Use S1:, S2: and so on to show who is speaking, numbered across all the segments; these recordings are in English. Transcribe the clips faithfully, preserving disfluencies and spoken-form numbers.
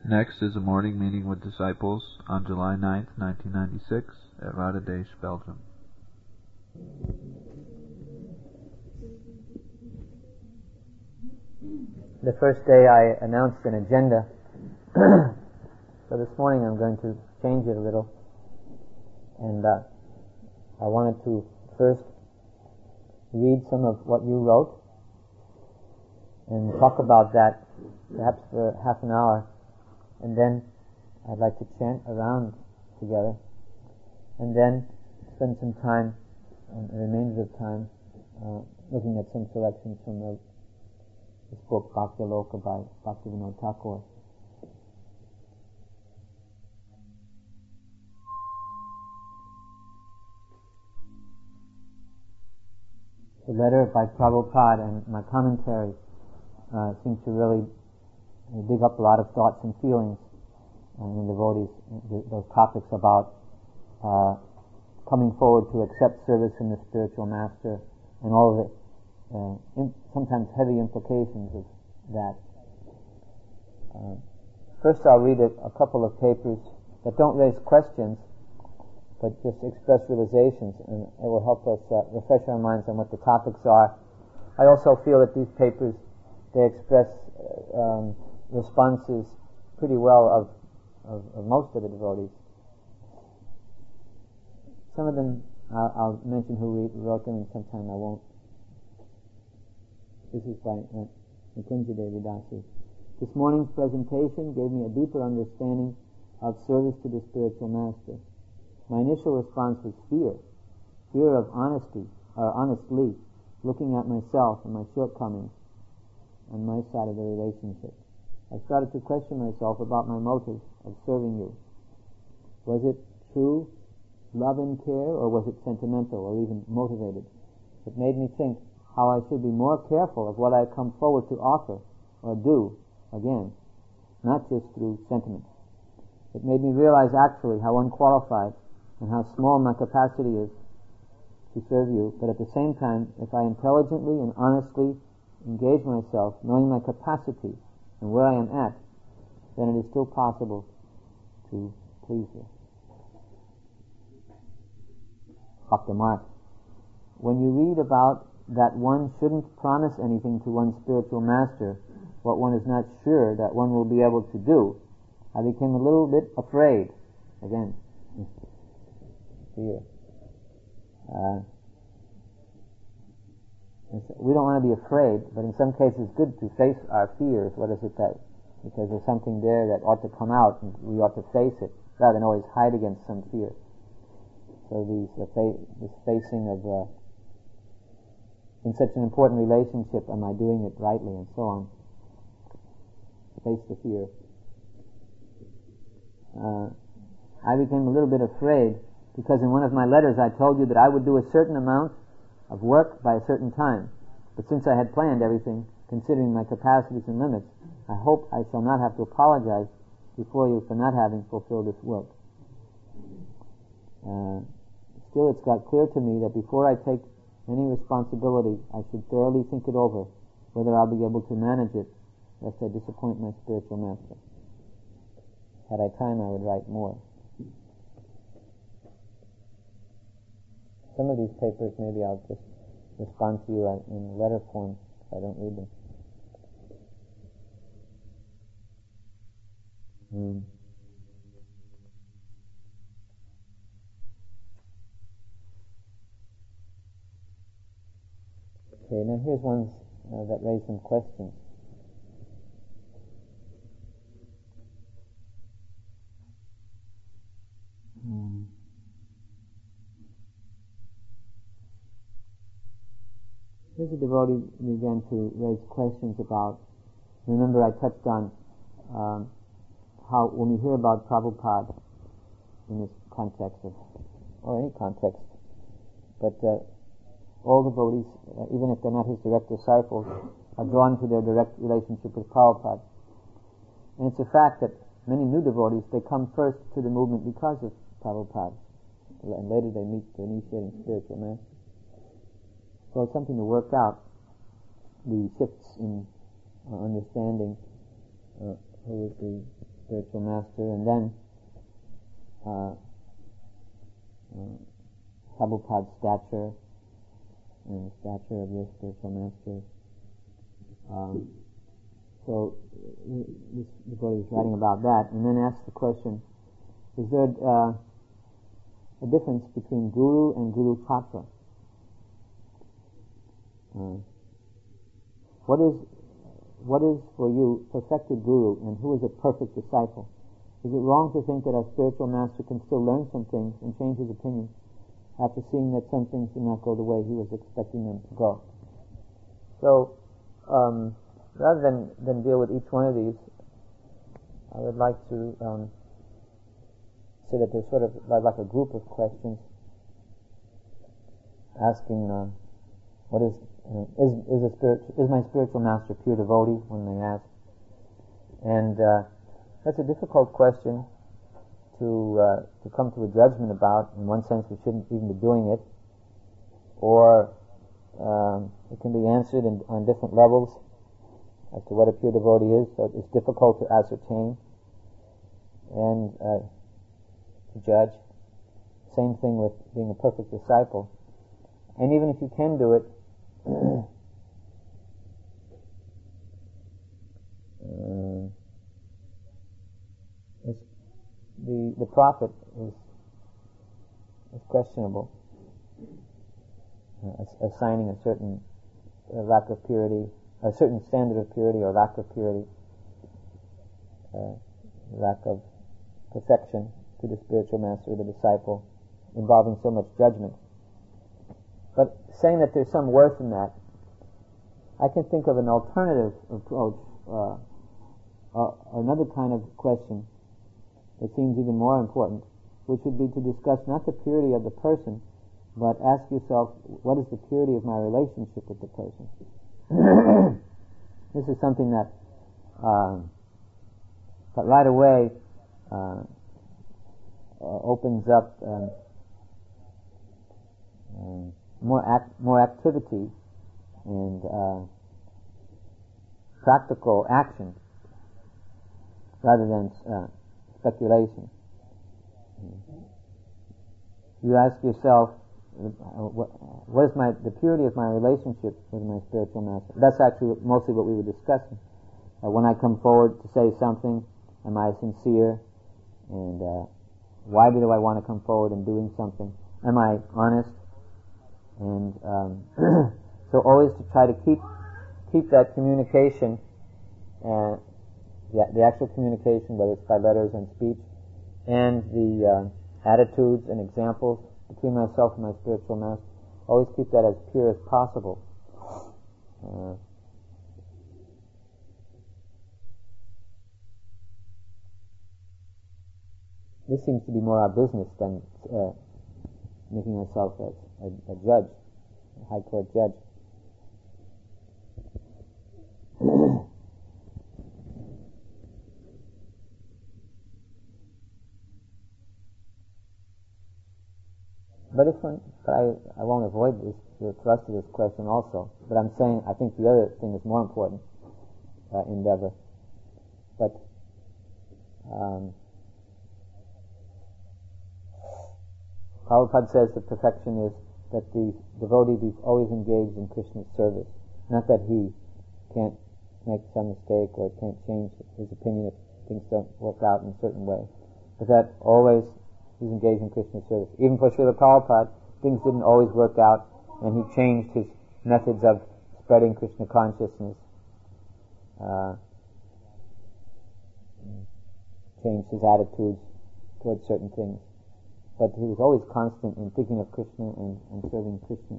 S1: Next is a morning meeting with disciples on July ninth, nineteen ninety-six at Rotterdam, Belgium.
S2: The first day I announced an agenda, so this morning I'm going to change it a little, and uh, I wanted to first read some of what you wrote and talk about that perhaps for half an hour, and then I'd like to chant around together, and then spend some time, um, the remainder of time, uh, looking at some selections from the, this book, Bhakti Loka by Bhaktivinoda Thakur. The letter by Prabhupada and my commentary uh, seem to really dig up a lot of thoughts and feelings uh, in devotees, those topics about uh, coming forward to accept service from the spiritual master and all of the uh, imp- sometimes heavy implications of that. Uh, first I'll read a, a couple of papers that don't raise questions but just express realizations, and it will help us uh, refresh our minds on what the topics are. I also feel that these papers, they express uh, um, responses pretty well of, of, of most of the devotees. Some of them, uh, I'll mention who re- wrote them, and sometime I won't. This is by uh, Nikunja Devi Dasi. This morning's presentation gave me a deeper understanding of service to the spiritual master. My initial response was fear, fear of honesty, or honestly, looking at myself and my shortcomings on my side of the relationship. I started to question myself about my motive of serving you. Was it true love and care, or was it sentimental, or even motivated? It made me think how I should be more careful of what I come forward to offer or do again, not just through sentiment. It made me realize actually how unqualified and how small my capacity is to serve you, but at the same time, if I intelligently and honestly engage myself, knowing my capacity and where I am at, then it is still possible to please you. Bhakti Mark. When you read about that one shouldn't promise anything to one's spiritual master, what one is not sure that one will be able to do, I became a little bit afraid. Again, fear. Uh, we don't want to be afraid, but in some cases it's good to face our fears. What is it that, because there's something there that ought to come out, and we ought to face it, rather than always hide against some fear. So these, uh, fa- this facing of, uh, in such an important relationship, am I doing it rightly, and so on. Face the fear. Uh, I became a little bit afraid, because in one of my letters I told you that I would do a certain amount of work by a certain time. But since I had planned everything, considering my capacities and limits, I hope I shall not have to apologize before you for not having fulfilled this work. Uh, still, it's got clear to me that before I take any responsibility, I should thoroughly think it over, whether I'll be able to manage it, lest I disappoint my spiritual master. Had I time, I would write more. Some of these papers, maybe I'll just respond to you in letter form if I don't read them. Mm. Okay, now here's one uh, that raised some questions. Mm. Here's a devotee who began to raise questions about, remember I touched on um, how when we hear about Prabhupada in this context of, or any context, but uh, all devotees, uh, even if they're not his direct disciples, are drawn to their direct relationship with Prabhupada. And it's a fact that many new devotees, they come first to the movement because of Prabhupada, and later they meet the initiating spiritual master. So it's something to work out, the shifts in uh, understanding uh, who is the spiritual master, and then uh, uh, Prabhupada's stature and the stature of your spiritual master. Um, so uh, this devotee is writing about that, and then asks the question: is there uh, a difference between guru and guru tattva? Uh, what is what is for you perfected guru, and who is a perfect disciple? Is it wrong to think that our spiritual master can still learn some things and change his opinion after seeing that some things did not go the way he was expecting them to go? So, um, rather than, than deal with each one of these, I would like to um, say that there's sort of like a group of questions asking, uh, what is uh, is is a spirit is my spiritual master pure devotee? When they ask, and uh, that's a difficult question to uh, to come to a judgment about. In one sense, we shouldn't even be doing it, or um, it can be answered in, on different levels as to what a pure devotee is. So it's difficult to ascertain and uh, to judge. Same thing with being a perfect disciple. And even if you can do it, uh, it's, the the prophet is is questionable, uh, assigning a certain uh, lack of purity, a certain standard of purity or lack of purity, uh, lack of perfection to the spiritual master or the disciple, involving so much judgment. But saying that there's some worth in that, I can think of an alternative approach, uh, uh, another kind of question that seems even more important, which would be to discuss not the purity of the person, but ask yourself, what is the purity of my relationship with the person? This is something that, uh, that right away uh, uh, opens up um, um, more act, more activity and uh, practical action rather than uh, speculation. You ask yourself, uh, what, what is my the purity of my relationship with my spiritual master? That's actually mostly what we were discussing. Uh, when I come forward to say something, am I sincere? And uh, why do I want to come forward and doing something? Am I honest? And um, so always to try to keep keep that communication, uh, the, the actual communication, whether it's by letters and speech, and the uh, attitudes and examples between myself and my spiritual master, always keep that as pure as possible. Uh, this seems to be more our business than uh, making ourselves a, a, a judge, a high court judge. But if one, but I, I won't avoid this, the thrust of this question also. But I'm saying I think the other thing is more important uh, endeavor. But um, Prabhupada says that perfection is that the devotee be always engaged in Krishna's service. Not that he can't make some mistake or can't change his opinion if things don't work out in a certain way. But that always he's engaged in Krishna's service. Even for Srila Prabhupada, things didn't always work out, and he changed his methods of spreading Krishna consciousness, uh, changed his attitudes towards certain things. But he was always constant in thinking of Krishna and, and serving Krishna.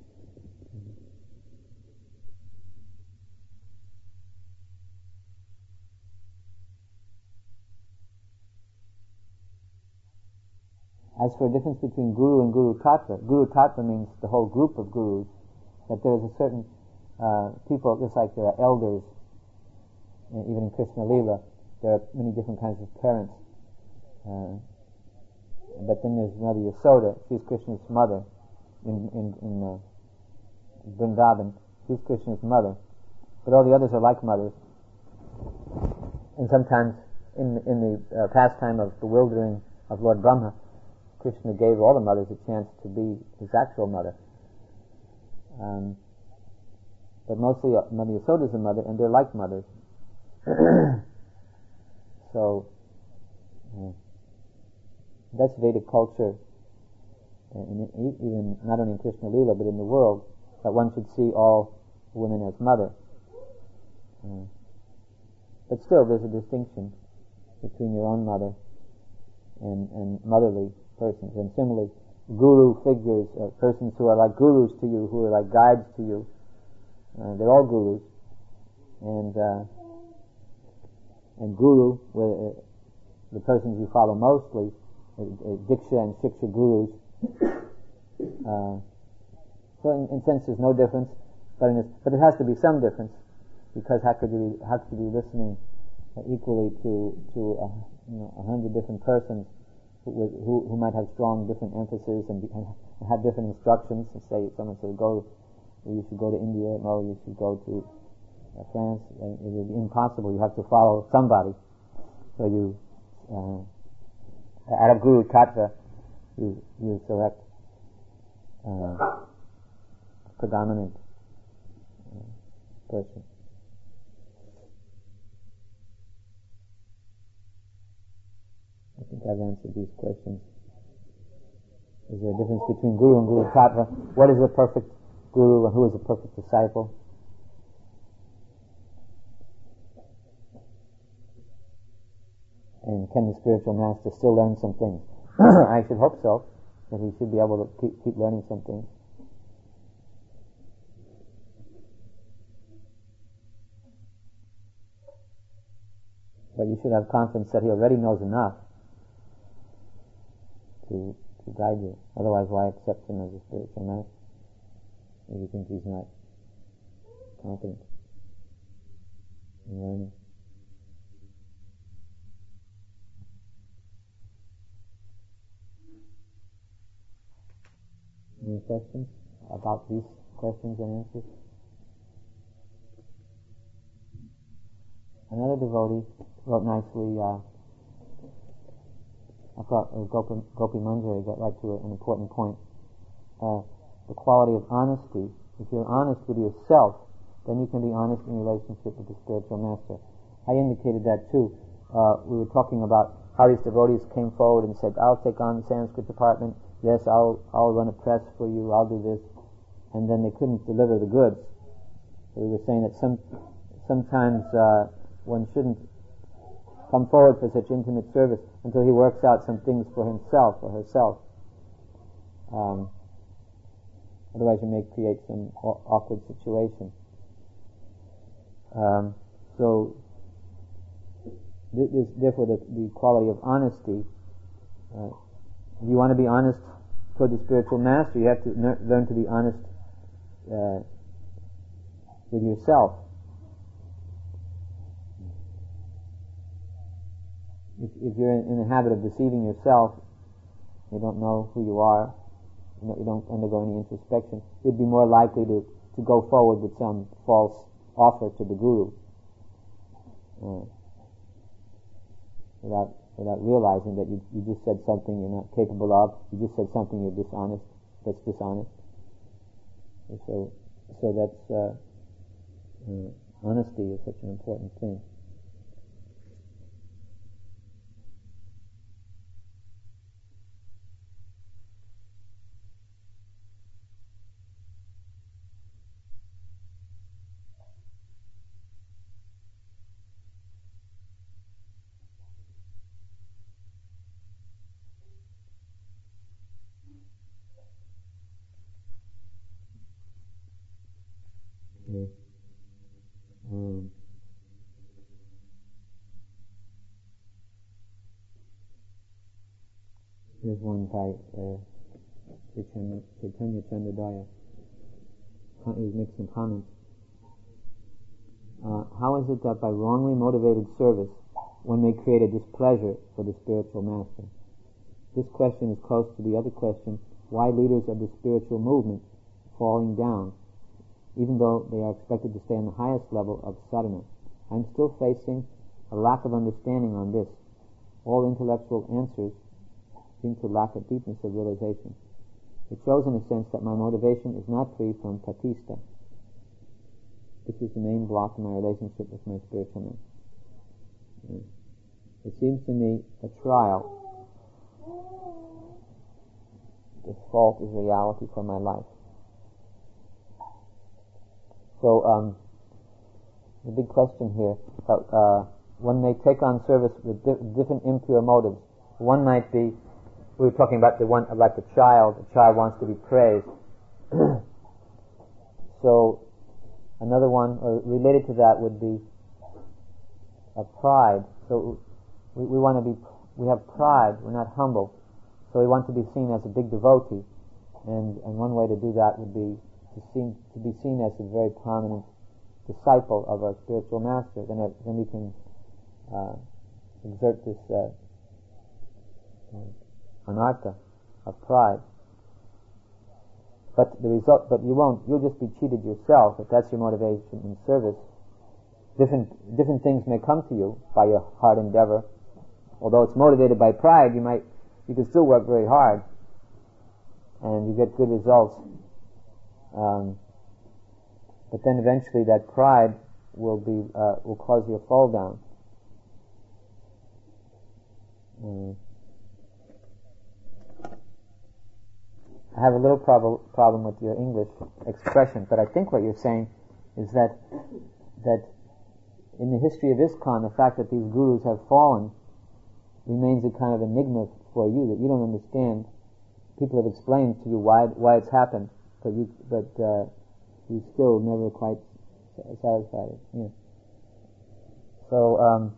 S2: As for the difference between Guru and Guru Tattva, Guru Tattva means the whole group of Gurus, that there is a certain uh, people, just like there are elders, and even in Krishna Lila, there are many different kinds of parents. Uh, but then there's Mother Yasoda, she's Krishna's mother in, in, in uh, Vrindavan, she's Krishna's mother. But all the others are like mothers. And sometimes in in the uh, pastime of bewildering of Lord Brahma, Krishna gave all the mothers a chance to be his actual mother. Um, but mostly uh, Mother Yasoda is a mother, and they're like mothers. So uh, that's Vedic culture, uh, in, even not only in Krishna Lila but in the world, that one should see all women as mother. Uh, but still, there's a distinction between your own mother and, and motherly persons. And similarly, guru figures, uh, persons who are like gurus to you, who are like guides to you, uh, they're all gurus. And uh, and guru, uh, the persons you follow mostly, uh, uh, Diksha and Shiksha gurus. Uh, so in, in sense, there's no difference, but in this, but there has to be some difference, because how could you how could you be listening uh, equally to to uh, you know a hundred different persons who, who who might have strong different emphasis and, be, and have different instructions? And say someone said go, you should go to India. No, you should go to uh, France. And it is impossible. You have to follow somebody. So you uh, out of Guru Tattva, you you select uh, predominant uh, person. I think I've answered these questions. Is there a difference between Guru and Guru Tattva? What is a perfect Guru and who is a perfect disciple? And can the spiritual master still learn some things? I should hope so, that he should be able to keep, keep learning some things. But you should have confidence that he already knows enough to to guide you. Otherwise, why accept him as a spiritual master if you think he's not competent in learning? Any questions about these questions and answers? Another devotee wrote nicely, uh, I thought uh, Gopi, Gopi Manjari got right to an important point. Uh, the quality of honesty. If you're honest with yourself, then you can be honest in relationship with the spiritual master. I indicated that too. Uh, we were talking about how these devotees came forward and said, I'll take on the Sanskrit department. Yes, I'll I'll run a press for you. I'll do this. And then they couldn't deliver the goods. So we were saying that some sometimes uh, one shouldn't come forward for such intimate service until he works out some things for himself or herself. Um, otherwise you may create some aw- awkward situation. Um, so th- this, therefore the, the quality of honesty, uh, if you want to be honest toward the spiritual master, you have to ner- learn to be honest uh, with yourself. If, if you're in, in the habit of deceiving yourself, you don't know who you are, you, know, you don't undergo any introspection, you'd be more likely to, to go forward with some false offer to the Guru uh, without without realizing that you, you just said something you're not capable of, you just said something you're dishonest, that's dishonest. And so, so that's uh, uh, honesty is such an important thing. Okay. Um, here's one by uh, Chaitanya, Chaitanya Chandradaya. He's making some comments. Uh, how is it that by wrongly motivated service one may create a displeasure for the spiritual master? This question is close to the other question, why leaders of the spiritual movement falling down, even though they are expected to stay on the highest level of sadhana. I'm still facing a lack of understanding on this. All intellectual answers seem to lack a deepness of realization. It shows in a sense that my motivation is not free from pratishta. This is the main block in my relationship with my spiritual man. It seems to me a trial. This fault is reality for my life. So, um, the big question here, uh, one may take on service with di- different impure motives. One might be, we were talking about the one, like a child, a child wants to be praised. So, another one, or related to that would be a pride. So, we, we want to be, we have pride, we're not humble. So we want to be seen as a big devotee. And, and one way to do that would be to, seem, to be seen as a very prominent disciple of our spiritual master. Then, uh, then we can uh, exert this uh, uh, anartha of pride. But the result, but you won't. You'll just be cheated yourself if that's your motivation in service. Different different things may come to you by your hard endeavor. Although it's motivated by pride, you might you can still work very hard, and you get good results. Um, but then eventually, that pride will be uh, will cause you to fall down. Mm. I have a little prob- problem with your English expression, but I think what you're saying is that that in the history of ISKCON, the fact that these gurus have fallen remains a kind of enigma for you that you don't understand. People have explained to you why why it's happened, but you but uh, you still never quite satisfied it. Yeah. So. Um,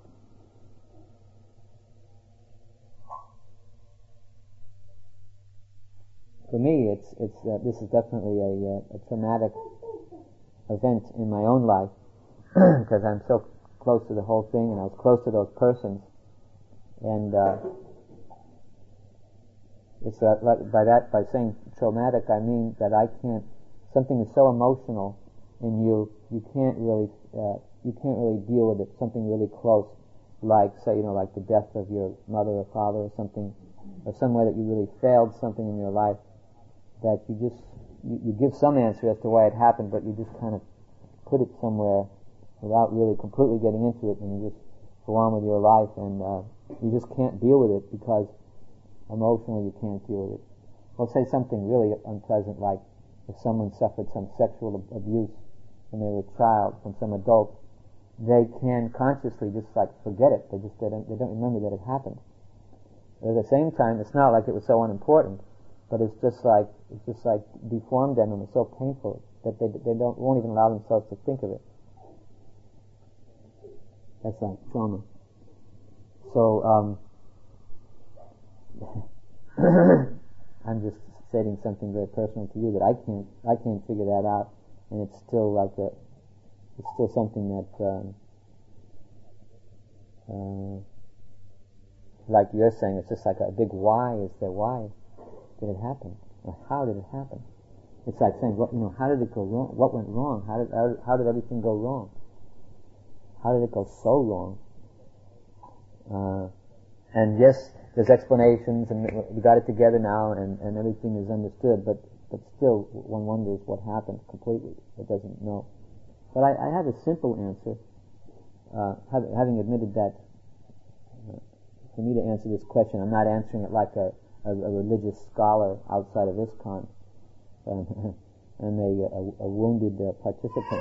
S2: For me, it's it's uh, this is definitely a, uh, a traumatic event in my own life because I'm so close to the whole thing, and I was close to those persons, and uh, it's uh, by that by saying traumatic, I mean that I can't. Something is so emotional in you, you can't really uh, you can't really deal with it. Something really close, like say you know like the death of your mother or father or something, or some way that you really failed something in your life. That you just, you, you give some answer as to why it happened, but you just kind of put it somewhere without really completely getting into it, and you just go on with your life, and uh, you just can't deal with it because emotionally you can't deal with it. Well, say something really unpleasant, like if someone suffered some sexual ab- abuse when they were a child from some adult, they can consciously just like forget it. They just they don't, they don't remember that it happened. But at the same time, it's not like it was so unimportant. But it's just like it's just like deformed them, and it's so painful that they they don't won't even allow themselves to think of it. That's like trauma. So um, I'm just stating something very personal to you that I can't I can't figure that out, and it's still like a it's still something that um, uh, like you're saying, it's just like a big why is there why. Did it happen? Or how did it happen? It's like saying, what you know, how did it go wrong? What went wrong? How did how, how did everything go wrong? How did it go so wrong? Uh, and yes, there's explanations, and we got it together now, and, and everything is understood. But but still, one wonders what happened completely. It doesn't know. But I, I have a simple answer. Uh, having admitted that, uh, for me to answer this question, I'm not answering it like a A, a religious scholar outside of ISKCON. Um, I'm a, a, a wounded uh, participant.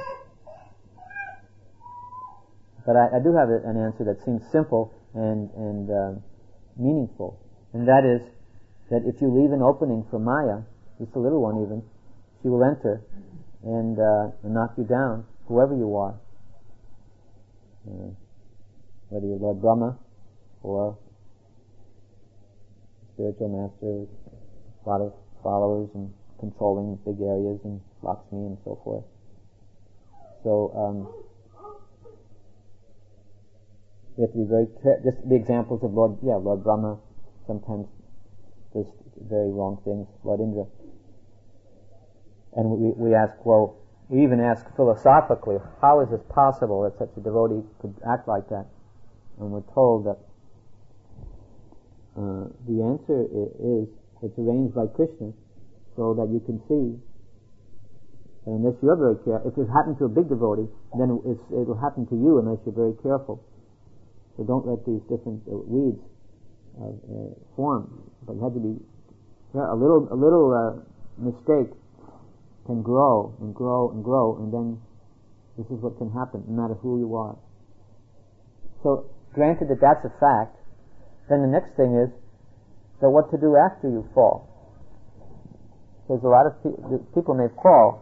S2: But I, I do have a, an answer that seems simple and, and uh, meaningful. And that is that if you leave an opening for Maya, just a little one even, she will enter and, uh, and knock you down, whoever you are. Uh, whether you're Lord Brahma or spiritual master, a lot of followers and controlling big areas and Lakshmi and so forth. So um, we have to be very careful. Just the examples of Lord, yeah, Lord Brahma sometimes does very wrong things. Lord Indra, and we we ask, well, we even ask philosophically, how is this possible that such a devotee could act like that? and we're told that uh, the answer is it's arranged by Krishna so that you can see. And unless you're very careful, if it happened to a big devotee, then it's, it'll happen to you unless you're very careful. So don't let these different uh, weeds uh, uh, form. But you have to be yeah, a little, a little uh, mistake can grow and grow and grow, and then this is what can happen, no matter who you are. So, granted that that's a fact, then the next thing is, so what to do after you fall? Because a lot of pe- people may fall,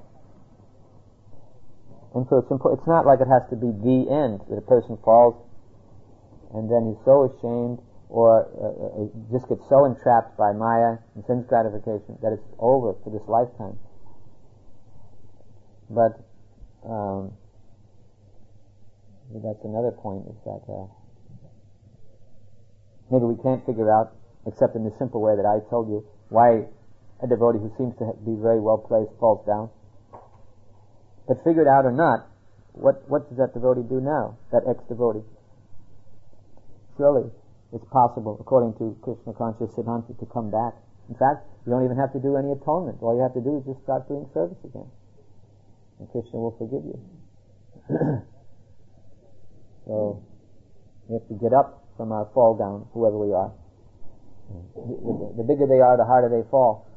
S2: and so it's impo- it's not like it has to be the end, that a person falls, and then he's so ashamed, or uh, uh, just gets so entrapped by Maya and sense gratification, that it's over for this lifetime. But um, that's another point, is that uh, maybe we can't figure out, except in the simple way that I told you, why a devotee who seems to be very well placed falls down. But figured out or not, what what does that devotee do now, that ex-devotee? Surely it's possible, according to Krishna conscious Siddhanta, to come back. In fact, you don't even have to do any atonement. All you have to do is just start doing service again, and Krishna will forgive you. So we have to get up from our fall down, whoever we are. The, the, the bigger they are, the harder they fall.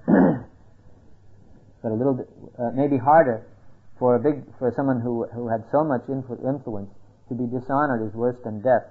S2: But a little bit, uh, maybe harder for a big, for someone who who had so much influ- influence, to be dishonored is worse than death.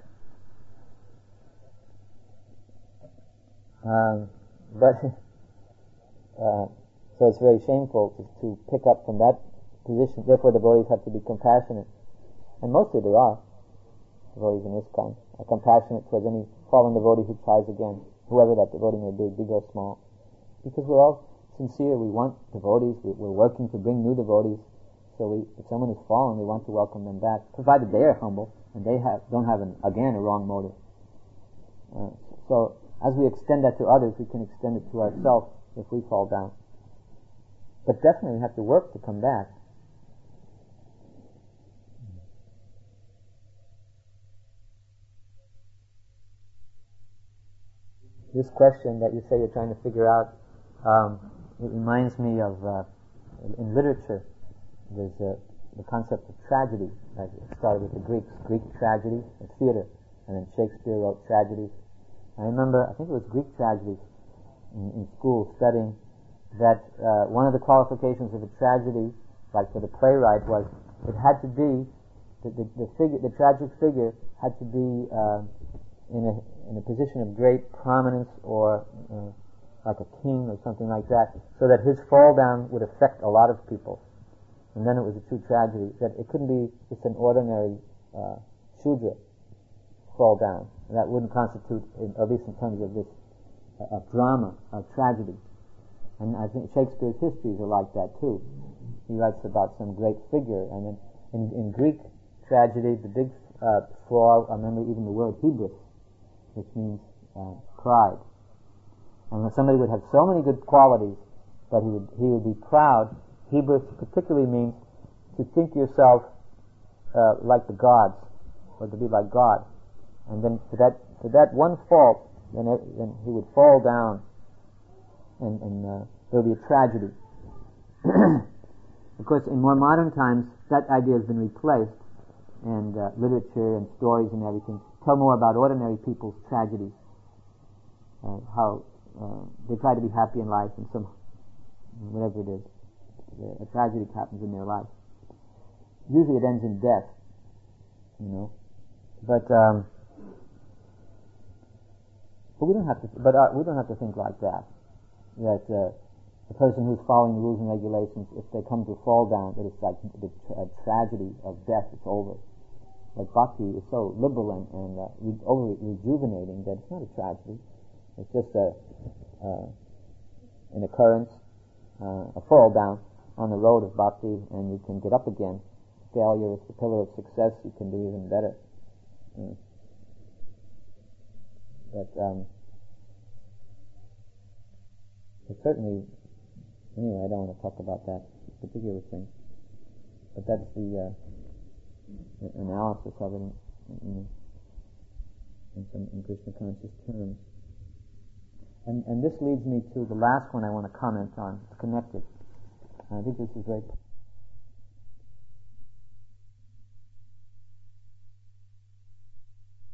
S2: Um, but uh, so it's very shameful to, to pick up from that position. Therefore, the devotees have to be compassionate, and mostly they are. Devotees in ISKCON are compassionate towards any fallen devotee who tries again, whoever that devotee may be, big or small. Because we're all sincere, we want devotees, we, we're working to bring new devotees, so we, if someone has fallen, we want to welcome them back, provided they are humble, and they have don't have, an, again, a wrong motive. Uh, so, as we extend that to others, we can extend it to ourselves if we fall down. But definitely we have to work to come back. This question that you say you're trying to figure out, um, it reminds me of, uh, in literature, there's a, the concept of tragedy. Like it started with the Greeks, Greek tragedy, a theater, and then Shakespeare wrote tragedies. I remember, I think it was Greek tragedies in, in school studying that uh, one of the qualifications of a tragedy, like for the playwright, was it had to be, the, the, the figure, the tragic figure had to be uh, in a in a position of great prominence, or uh, like a king or something like that, so that his fall down would affect a lot of people. And then it was a true tragedy, that it couldn't be just an ordinary uh, Shudra fall down. And that wouldn't constitute, in, at least in terms of this, a, a drama, a tragedy. And I think Shakespeare's histories are like that too. He writes about some great figure, and then in, in Greek tragedy, the big uh, flaw, I remember even the word hubris, which means uh, pride. And when somebody would have so many good qualities, but he would he would be proud. Hubris particularly means to think yourself uh, like the gods, or to be like God. And then for that for that one fault, then it, then he would fall down, and, and uh, there would be a tragedy. Of course, in more modern times, that idea has been replaced, and uh, literature and stories and everything tell more about ordinary people's tragedies, uh, how uh, they try to be happy in life, and some, whatever it is, a tragedy happens in their life. Usually it ends in death, you know. But um, but we don't have to. But uh, we don't have to think like that. That uh, the person who's following the rules and regulations, if they come to fall down, that it's like the tra- a tragedy of death. It's over. Like bhakti is so liberal and, and uh, re- over rejuvenating that it's not a tragedy. It's just a uh, an occurrence, uh, a fall down on the road of bhakti, and you can get up again. Failure is the pillar of success. You can do even better. Mm. But um, but certainly, anyway, I don't want to talk about that particular thing. But that's the uh, analysis of it. Mm-hmm. in some in Krishna conscious terms. And, and this leads me to the last one I want to comment on. It's connected. I think this is very